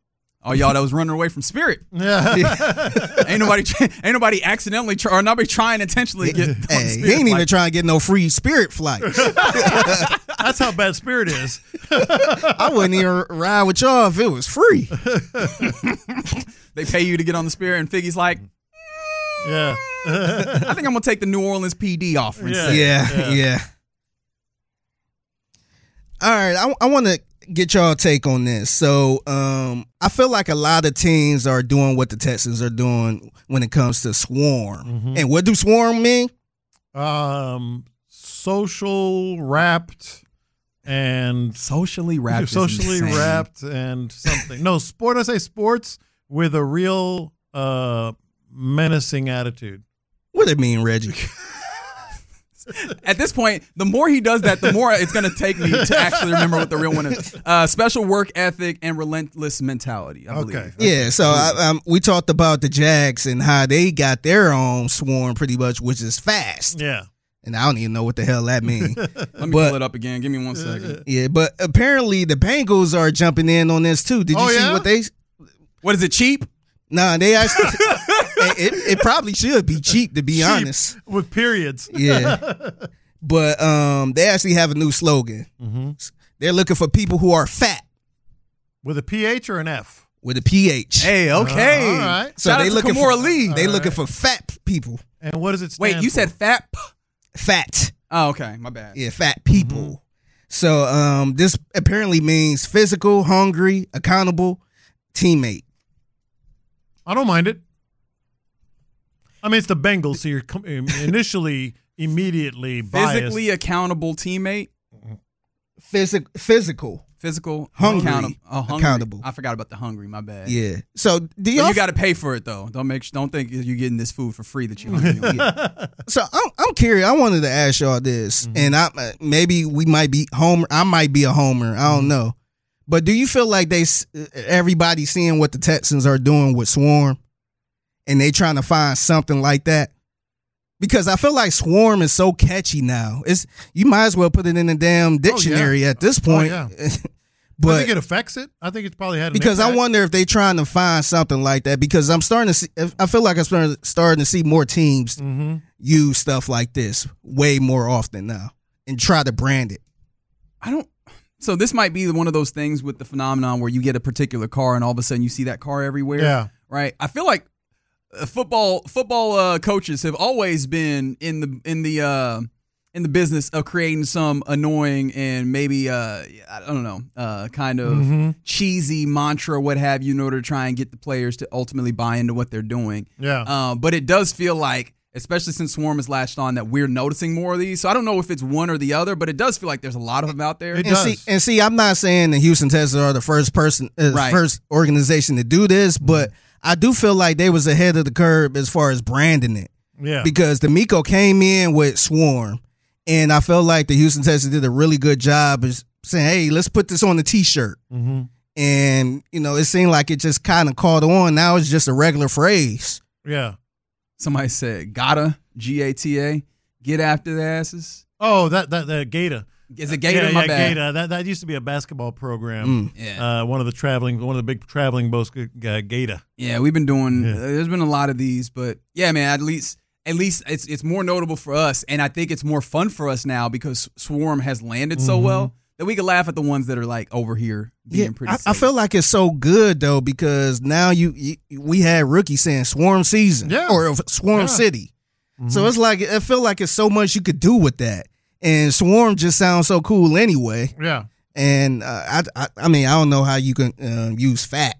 Oh, y'all that was running away from Spirit. Yeah. ain't nobody ain't nobody accidentally try, or nobody trying intentionally to get on Hey, Spirit he ain't flight. even trying to get no free Spirit flight. That's how bad Spirit is. I wouldn't even ride with y'all if it was free. They pay you to get on the Spirit, and Figgy's like, Yeah. I think I'm gonna take the New Orleans P D offer. Yeah, instead. yeah. yeah. All right, I, I want to get y'all take on this. So um, I feel like a lot of teams are doing what the Texans are doing when it comes to Swarm. Mhm. And what do Swarm mean? Um, social wrapped and socially wrapped. is socially insane. wrapped and something. No, sport. I say sports with a real uh, menacing attitude. What it mean, Reggie? At this point, the more he does that, the more it's going to take me to actually remember what the real one is. Uh, special work ethic and relentless mentality, I believe. Okay. Yeah, so I, um, we talked about the Jags and how they got their own Swarm pretty much, which is fast. Yeah. And I don't even know what the hell that means. Let me But- pull it up again. Give me one second. Yeah, but apparently the Bengals are jumping in on this too. Did you Oh, see yeah? what they? What is it, cheap? Nah, they actually. it, it probably should be cheap, to be Cheap honest. with periods. Yeah. But um, they actually have a new slogan. Mm-hmm. They're looking for people who are fat With a P H or an F? with a P H. Hey, okay. Uh, all right. So Shout they out to looking Kamora for Lee. They All looking right. for fat people. And what does it stand Wait, you for? said fat? p- Fat. Oh, okay. My bad. Yeah, fat people. Mm-hmm. So um, this apparently means physical, hungry, accountable, teammate. I don't mind it. I mean, it's the Bengals, so you're com- initially immediately biased. Physically accountable teammate. Physic- physical. Physical. Hungry. Accountable. Oh, hungry. Accountable. I forgot about the hungry. My bad. Yeah. So do But y'all you got to pay for it though. Don't make. Don't think you're getting this food for free that you're hungry. So I'm, I'm curious. I wanted to ask y'all this, Mm-hmm. and I uh, maybe we might be homer. I might be a homer. I Mm-hmm. don't know. But do you feel like they s- everybody seeing what the Texans are doing with Swarm, and they trying to find something like that? Because I feel like Swarm is so catchy now. It's you might as well put it in the damn dictionary at this point. Oh, yeah. But I think it affects it. I think it's probably had an because I impact. wonder if they trying to find something like that. Because I'm starting to see, I feel like I'm starting, starting to see more teams Mm-hmm. use stuff like this way more often now and try to brand it. I don't. So this might be one of those things with the phenomenon where you get a particular car and all of a sudden you see that car everywhere. Yeah. Right. I feel like uh, football football uh, coaches have always been in the in the uh, in the business of creating some annoying and maybe uh, I don't know uh, kind of Mm-hmm. cheesy mantra, what have you, in order to try and get the players to ultimately buy into what they're doing. Yeah. Uh, but it does feel like, especially since Swarm has latched on, that we're noticing more of these. So I don't know if it's one or the other, but it does feel like there's a lot of them out there. It And does. see, and see, I'm not saying the Houston Texans are the first person, uh, Right. first organization to do this, but I do feel like they was ahead of the curve as far as branding it. Yeah. Because D'Amico came in with Swarm, and I felt like the Houston Texans did a really good job of saying, "Hey, let's put this on the T-shirt." Mm-hmm. And you know, it seemed like it just kind of caught on. Now it's just a regular phrase. Yeah. Somebody said, "Gata," G A T A, get after the asses. Oh, that that that Gator. Is it Gator? Yeah, My yeah, bad. Gator. That that used to be a basketball program. Mm. Yeah. Uh, one of the traveling, one of the big traveling boats, uh, Gator. Yeah, we've been doing. Yeah. Uh, there's been a lot of these, but yeah, man. At least, at least it's it's more notable for us, and I think it's more fun for us now because Swarm has landed so Mm-hmm. well that we can laugh at the ones that are like over here being Yeah, pretty. I, I silly. feel like it's so good though because now you, you we had rookie saying Swarm season Yeah. or Swarm Yeah. City, Mm-hmm. so it's like I feel like it's so much you could do with that, and Swarm just sounds so cool anyway. Yeah. And uh, I, I I mean I don't know how you can um, use fat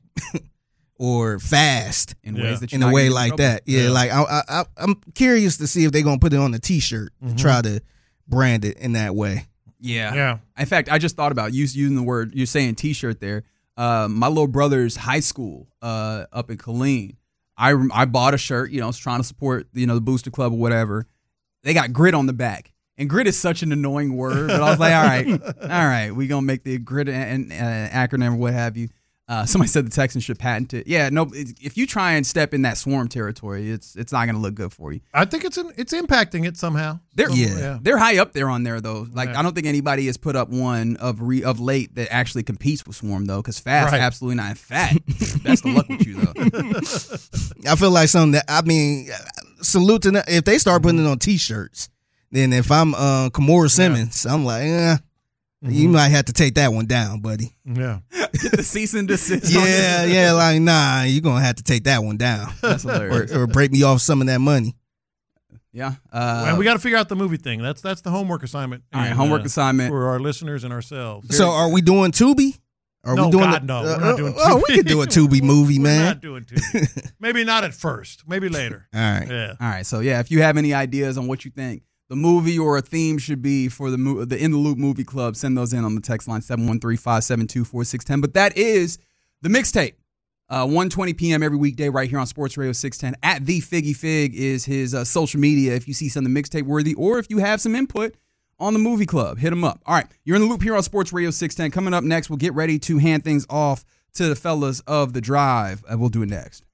or fast in Yeah. ways that you're in a not way getting in like trouble. that. Yeah, Yeah. like I, I I I'm curious to see if they're gonna put it on the T-shirt Mm-hmm. to try to brand it in that way. Yeah. Yeah. In fact, I just thought about you using the word, you're saying T-shirt there. Uh, my little brother's high school uh, up in Killeen, I I bought a shirt. You know, I was trying to support you know the Booster Club or whatever. They got grit on the back, and grit is such an annoying word. But I was like, all right, all right, we gonna make the grit an, an acronym or what have you. Uh, somebody said the Texans should patent it. Yeah, no. If you try and step in that swarm territory, it's it's not going to look good for you. I think it's in, it's impacting it somehow. They're yeah. yeah. they're high up there on there though. Like Yeah. I don't think anybody has put up one of re, of late that actually competes with Swarm though, because Fast Right. absolutely not. Fat. Best of luck with you though. I feel like something that I mean, salute to them. If they start putting it on T-shirts, then if I'm uh, Kamora Simmons, I'm like, eh, you might have to take that one down, buddy. Yeah. Get the cease and desist. on Yeah, it. yeah, like nah, you're gonna have to take that one down, That's hilarious. or, or break me off some of that money. Yeah. Uh, and we got to figure out the movie thing. That's that's the homework assignment. All right, and, homework uh, assignment. for our listeners and ourselves. So, are we doing Tubi? Are No, we doing God, the- no. uh, We're not doing Oh, Tubi. we could do a Tubi movie, We're man. not doing Tubi. Maybe not at first. Maybe later. All right. Yeah. All right. So yeah, if you have any ideas on what you think the movie or a theme should be for the mo- the In the Loop Movie Club, send those in on the text line seven one three, five seven two, four six one zero. But that is the mixtape. Uh, one twenty p.m. every weekday right here on Sports Radio six ten. At the Figgy Fig is his uh, social media if you see something mixtape worthy or if you have some input on the movie club. Hit him up. All right, you're in the loop here on Sports Radio six ten. Coming up next, we'll get ready to hand things off to the fellas of The Drive. Uh, we'll do it next.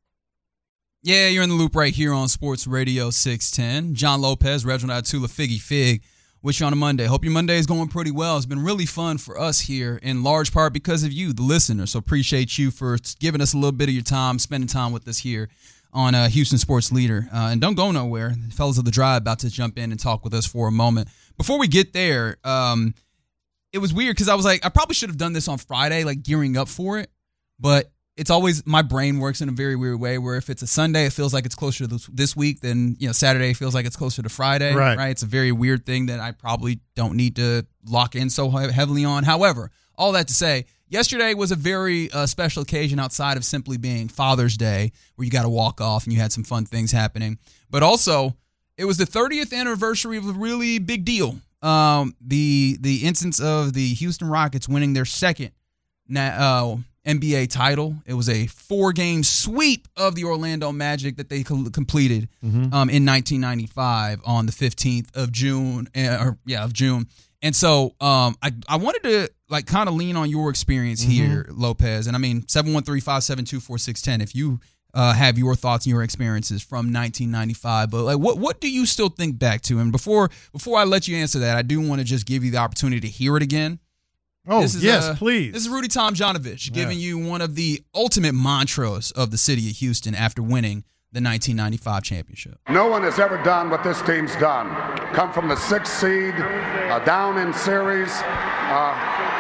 Yeah, you're in the loop right here on Sports Radio six ten. John Lopez, Reginald Atula, Figgy Fig. Wish you on a Monday. Hope your Monday is going pretty well. It's been really fun for us here, in large part because of you, the listener. So appreciate you for giving us a little bit of your time, spending time with us here on uh, Houston Sports Leader. Uh, and don't go nowhere. The fellas of The Drive about to jump in and talk with us for a moment. Before we get there, um, it was weird because I was like, I probably should have done this on Friday, like gearing up for it. But it's always, my brain works in a very weird way where if it's a Sunday, it feels like it's closer to this, this week than, you know, Saturday feels like it's closer to Friday. Right. Right. It's a very weird thing that I probably don't need to lock in so he- heavily on. However, all that to say, yesterday was a very uh, special occasion outside of simply being Father's Day, where you got to walk off and you had some fun things happening. But also, it was the thirtieth anniversary of a really big deal. Um, the the instance of the Houston Rockets winning their second na- uh, N B A title. It was a four-game sweep of the Orlando Magic that they co- completed Mhm. um, in nineteen ninety-five on the fifteenth of June. Uh, or yeah, of June. And so um, I I wanted to like kind of lean on your experience Mhm. here, Lopez. And I mean, seven one three, five seven two, four six one zero if you uh, have your thoughts and your experiences from nineteen ninety-five. But like, what what do you still think back to? And before before I let you answer that, I do want to just give you the opportunity to hear it again. Oh, This is, yes, uh, please. This is Rudy Tomjanovich Yeah. giving you one of the ultimate mantras of the city of Houston after winning the nineteen ninety-five championship. No one has ever done what this team's done. Come from the sixth seed, uh, down in series. Uh,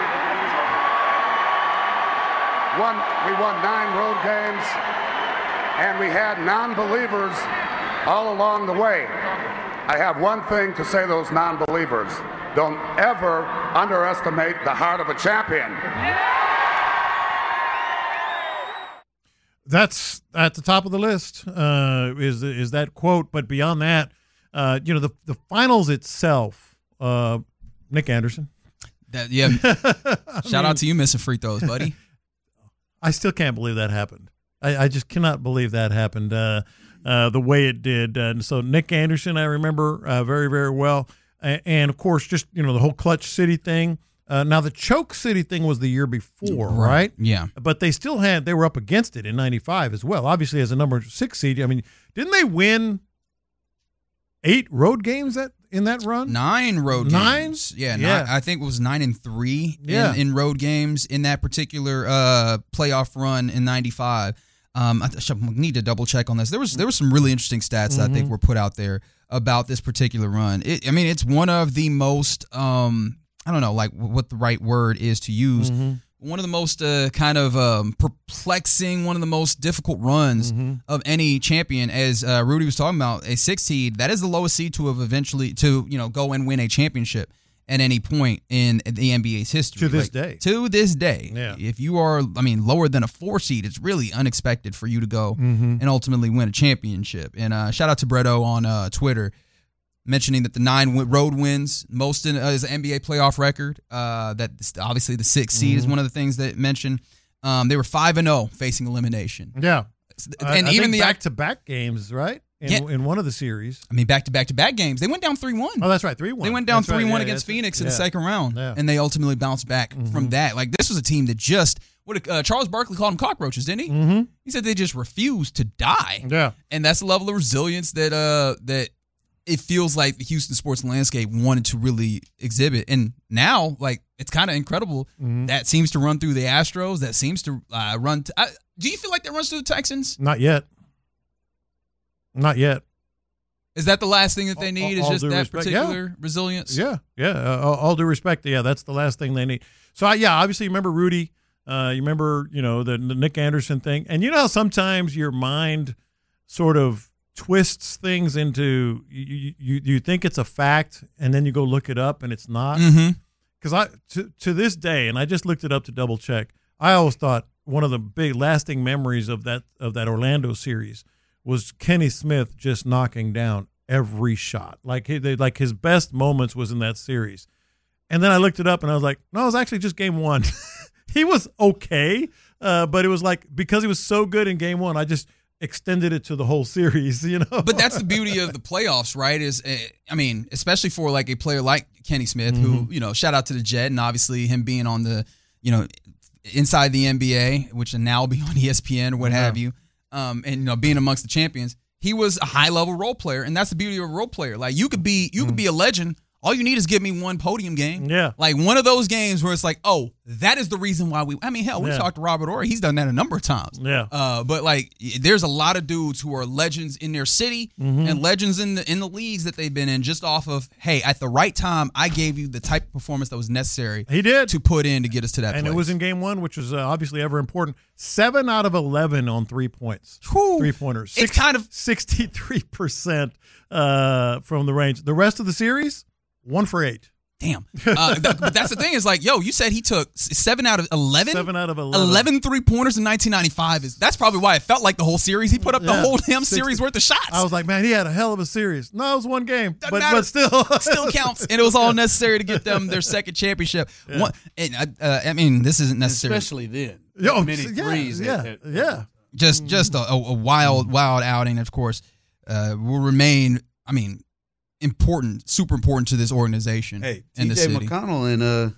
won, we won nine road games, and we had non-believers all along the way. I have one thing to say to those non-believers. Don't ever underestimate the heart of a champion. That's at the top of the list. Uh, is is that quote? But beyond that, uh, you know, the the finals itself. Uh, Nick Anderson. That yeah. Shout mean- out to you missing free throws, buddy. I still can't believe that happened. I, I just cannot believe that happened uh, uh, the way it did. And so Nick Anderson, I remember uh, very, very well. A- And, of course, just, you know, the whole Clutch City thing. Uh, now, the Choke City thing was the year before, right? Right, yeah. But they still had, they were up against it in ninety-five as well. Obviously, as a number six seed. I mean, didn't they win eight road games that in that run? Nine road Nine? games. Yeah, Yeah. Nine, I think it was nine and three Yeah. in, in road games in that particular uh, playoff run in ninety-five. Um, I should- need to double check on this. There was there was some really interesting stats that I think Mhm. were put out there about this particular run. It, I mean, it's one of the most um, I don't know, like what the right word is to use. Mhm. One of the most uh, kind of um, perplexing, one of the most difficult runs Mm-hmm. of any champion. As uh, Rudy was talking about, a six seed, that is the lowest seed to have eventually to you know go and win a championship at any point in the N B A's history. To this Like, day. To this day. Yeah. If you are, I mean, lower than a four seed, it's really unexpected for you to go Mhm. and ultimately win a championship. And uh, shout out to Bretto on uh, Twitter, mentioning that the nine w- road wins, most in uh, is an N B A playoff record. Uh, that obviously the sixth seed is Mhm. one of the things that mentioned. Um, they were five and zero facing elimination. Yeah. And I, I even think the back-to-back games, right? In, Yeah. in one of the series. I mean, back to back to back games, they went down three one. Oh, that's right, three one. They went down That's right, three one yeah, against yeah, Phoenix in yeah. the second round, Yeah. and they ultimately bounced back from that. Like, this was a team that just what did, uh, Charles Barkley called them cockroaches, didn't he? Mm-hmm. He said they just refuse to die. Yeah. And that's the level of resilience that uh that it feels like the Houston sports landscape wanted to really exhibit. And now, like, it's kind of incredible. Mm-hmm. That seems to run through the Astros. That seems to uh, run. T- I, do you feel like that runs through the Texans? Not yet. Not yet. Is that the last thing that they need? All, is just that respect. particular yeah. resilience? Yeah, yeah. Uh, all, all due respect, yeah, that's the last thing they need. So, I, yeah, obviously, you remember Rudy. Uh, you remember, you know, the, the Nick Anderson thing. And you know how sometimes your mind sort of twists things into you, you, you think it's a fact, and then you go look it up, and it's not. Mm-hmm. Because I to, to this day, and I just looked it up to double check, I always thought one of the big lasting memories of that of that Orlando series was Kenny Smith just knocking down every shot. Like he, they, like his best moments was in that series. And then I looked it up, and I was like, no, it was actually just game one. He was okay, uh, but it was like because he was so good in game one, I just extended it to the whole series, you know. But that's the beauty of the playoffs, right? Is uh, I mean, especially for like a player like Kenny Smith, Mm-hmm. who, you know, shout out to the Jet, and obviously him being on the, you know, inside the N B A, which will now be on E S P N or what Yeah. have you, um, and you know, being amongst the champions. He was a high level role player, and that's the beauty of a role player. Like you could be, you could be a legend. All you need is give me one podium game. Yeah. Like one of those games where it's like, oh, that is the reason why we, I mean, hell, we Yeah. talked to Robert Horry. He's done that a number of times. Yeah. Uh, but like, there's a lot of dudes who are legends in their city Mhm. and legends in the in the leagues that they've been in just off of, hey, at the right time, I gave you the type of performance that was necessary He did. to put in to get us to that And place. it was in game one, which was uh, obviously ever important. Seven out of eleven on three points. Three pointers. It's kind of sixty-three percent uh, from the range. The rest of the series, one for eight. Damn. Uh, th- but that's the thing is like, yo, you said he took s- seven out of eleven? Seven out of eleven. eleven three-pointers in nineteen ninety-five. Is That's probably why it felt like the whole series. He put up the Yeah. whole damn sixty series worth of shots. I was like, man, he had a hell of a series. No, it was one game, but, matter. but still, still counts, and it was all necessary to get them their second championship. Yeah. One, and, uh, uh, I mean, this isn't necessary, Especially then. Yo, many yeah, threes. yeah, at- at- yeah. just just a, a wild, wild outing. Of course, uh, will remain. I mean, important, super important to this organization. Hey, in T the J city. McConnell and uh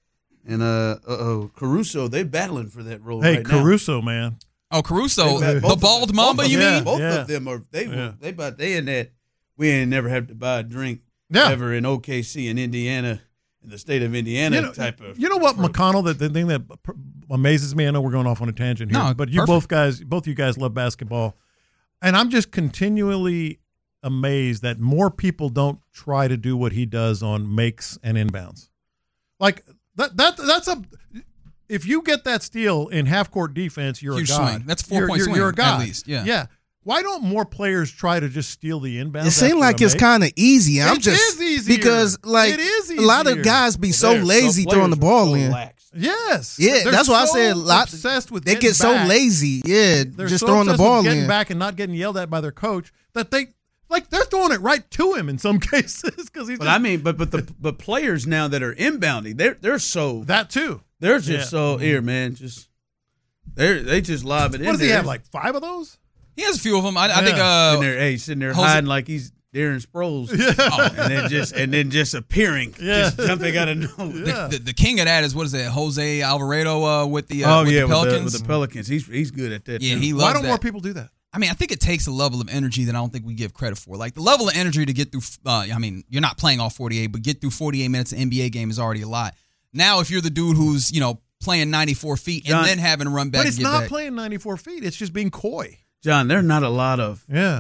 and uh uh Caruso, they battling for that role. Hey, right now. Caruso, man. Oh, Caruso, They bat- the both of bald them- mamba, both of you them- mean? Both Yeah. of them are they Yeah. were they about they in that we ain't never have to buy a drink Yeah. ever in O K C in Indiana, in the state of Indiana You know, type of. you know what, McConnell? That the thing that pr- amazes me. I know we're going off on a tangent here, No, but you perfect. both guys, both you guys love basketball, and I'm just continually amazed that more people don't try to do what he does on makes and inbounds. Like that. That that's a. If you get that steal in half court defense, you're Huge a god. swing. That's a four You're- point you're, swing, You're a at god. least, yeah. Yeah. Why don't more players try to just steal the inbounds? It seems after like a it's make? kind of easy. I'm It just is easier. because like It is a lot easier. of guys be so They're- lazy some throwing the players are ball so in. lax. Yes. Yeah, They're that's why I so said a lot. obsessed with They getting get so back. lazy. Yeah, They're just so throwing the obsessed with ball getting in. back and not getting yelled at by their coach that they like they're throwing it right to him in some cases because he's. But just, I mean, but but the but players now that are inbounding, they're they're so that too. they're just Yeah. so here, man. Just they they just lob it in What does there. he have? Like five of those? He has a few of them. I, I Yeah. think. Uh, sitting there, hey, sitting there Jose- hiding like he's Darren Sproles, Yeah. and then just and then just appearing, Yeah. just jumping out of nowhere. Yeah. the, the, the king of that is what is it? Jose Alvarado uh, with the uh, Oh with yeah, the with the, Pelicans. with the Pelicans, he's he's good at that. yeah, too. he loves Why don't that. more people do that? I mean, I think it takes a level of energy that I don't think we give credit for. Like the level of energy to get through. Uh, I mean, you're not playing all forty-eight, but get through forty-eight minutes of N B A game is already a lot. Now, if you're the dude who's you know playing ninety-four feet John- and then having to run back, But it's and get not back. playing ninety-four feet. It's just being coy. John, there are not a lot of Yeah.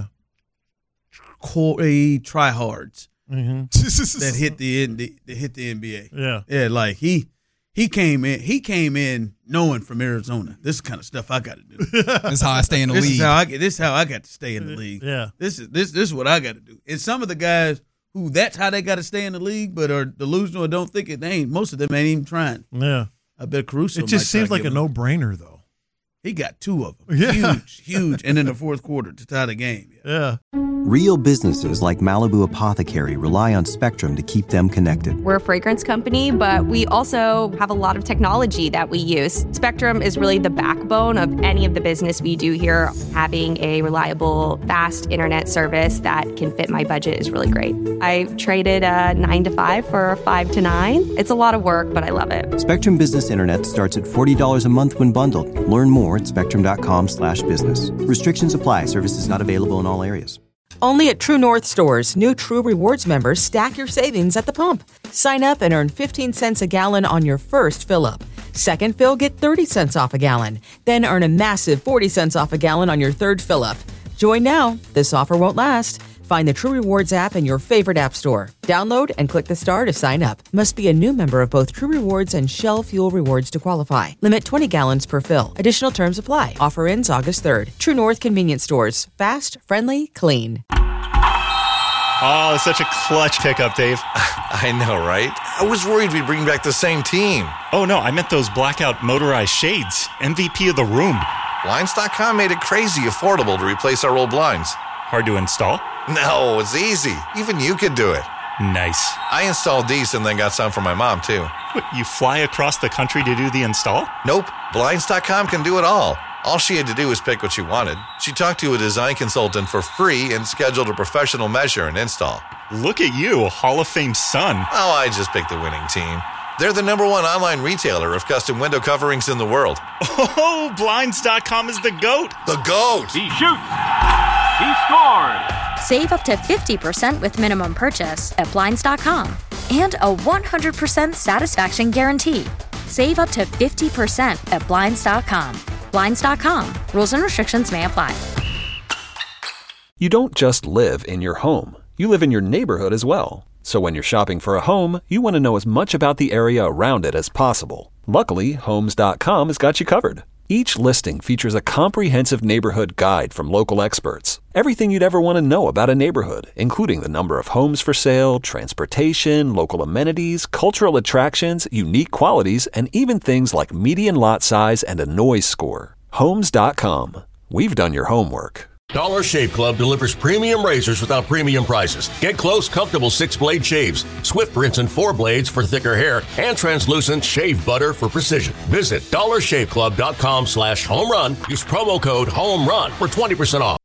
coy tryhards Mm-hmm. that hit the, N- the that hit the N B A. Yeah. Yeah, like he he came in he came in knowing from Arizona, this is the kind of stuff I got to do. This is how I stay in the this league. is how I get. This is how I got to stay in the league. Yeah. This is this this is what I got to do. And some of the guys who that's how they got to stay in the league, but are delusional or don't think it. They ain't. Most of them ain't even trying. Yeah. I bet Caruso. It might just try seems to like give a him- no-brainer, though. He got two of them. Yeah. Huge, huge, and in the fourth quarter to tie the game. Yeah. Real businesses like Malibu Apothecary rely on Spectrum to keep them connected. We're a fragrance company, but we also have a lot of technology that we use. Spectrum is really the backbone of any of the business we do here. Having a reliable, fast internet service that can fit my budget is really great. I traded a nine to five for a five to nine. It's a lot of work, but I love it. Spectrum Business Internet starts at forty dollars a month when bundled. Learn more at spectrum.com slash business. Restrictions apply. Services not available in all areas. Only at True North stores, new True Rewards members stack your savings at the pump. Sign up and earn fifteen cents a gallon on your first fill-up. Second fill, get thirty cents off a gallon. Then earn a massive forty cents off a gallon on your third fill-up. Join now. This offer won't last. Find the True Rewards app in your favorite app store. Download and click the star to sign up. Must be a new member of both True Rewards and Shell Fuel Rewards to qualify. Limit twenty gallons per fill. Additional terms apply. Offer ends August third. True North Convenience Stores. Fast, friendly, clean. Oh, it's such a clutch pickup, Dave. I know, right? I was worried we'd bring back the same team. Oh, no, I meant those blackout motorized shades. M V P of the room. Blinds dot com made it crazy affordable to replace our old blinds. Hard to install? No, it's easy. Even you could do it. Nice. I installed these and then got some for my mom, too. What, you fly across the country to do the install? Nope. Blinds dot com can do it all. All she had to do was pick what she wanted. She talked to a design consultant for free and scheduled a professional measure and install. Look at you, Hall of Fame son. Oh, I just picked the winning team. They're the number one online retailer of custom window coverings in the world. Oh, Blinds dot com is the GOAT. The GOAT. He shoots. He scores. Save up to fifty percent with minimum purchase at Blinds dot com and a one hundred percent satisfaction guarantee. Save up to fifty percent at Blinds dot com. Blinds dot com. Rules and restrictions may apply. You don't just live in your home. You live in your neighborhood as well. So when you're shopping for a home, you want to know as much about the area around it as possible. Luckily, Homes dot com has got you covered. Each listing features a comprehensive neighborhood guide from local experts. Everything you'd ever want to know about a neighborhood, including the number of homes for sale, transportation, local amenities, cultural attractions, unique qualities, and even things like median lot size and a noise score. Homes dot com. We've done your homework. Dollar Shave Club delivers premium razors without premium prices. Get close, comfortable six-blade shaves, Swift rinse and four blades for thicker hair, and translucent shave butter for precision. Visit dollar shave club dot com slash home run. Use promo code HOME RUN for twenty percent off.